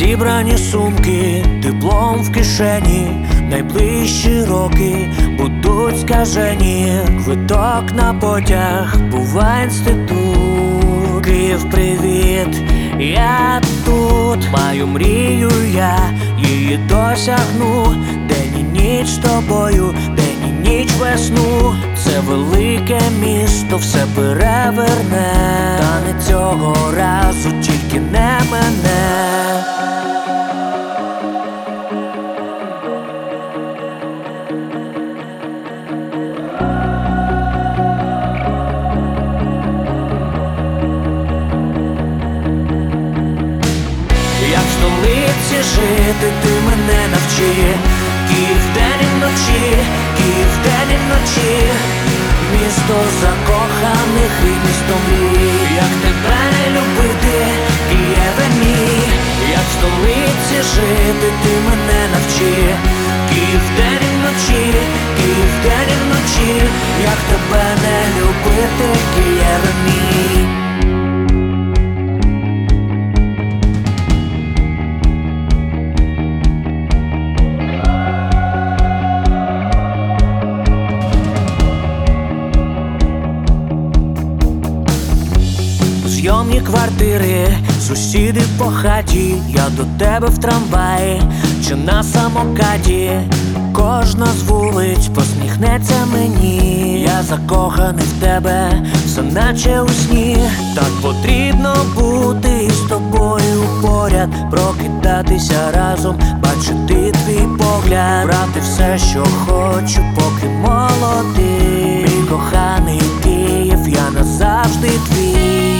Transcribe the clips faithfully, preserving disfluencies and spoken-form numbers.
Зібрані сумки, диплом в кишені, найближчі роки будуть скажені. Квиток на потяг, бува інститут. Київ, привіт, я тут. Маю мрію, я її досягну. День і ніч з тобою, день і ніч весну. Це велике місто все переверне, та не цього разу, тільки не мене. Як в столиці жити, ти мене навчи. Київ день і вночі, Київ день і вночі. Місто закоханих і місто мрій. Як тебе не любити, Києве мій. Як в столиці жити, ти мене навчи. Київ день і вночі, Київ день і вночі. Як тебе не любити, Києве мій. Зйомні квартири, сусіди по хаті. Я до тебе в трамваї чи на самокаті. Кожна з вулиць посміхнеться мені. Я закоханий в тебе, все наче у сні. Так потрібно бути з тобою поряд, прокидатися разом, бачити твій погляд, брати все, що хочу, поки молодий. Мій коханий Київ, я назавжди твій.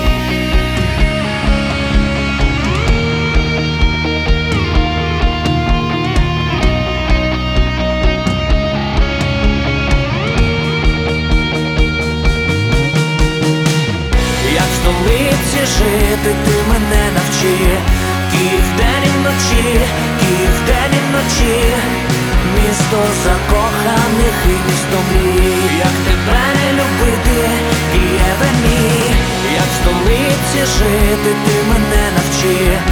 Жити ти мене навчи. Київ день і вночі, Київ день і вночі. Місто закоханих і місто мрій. Як тебе не любити, Києве мій. Як в столиці жити, ти мене навчи.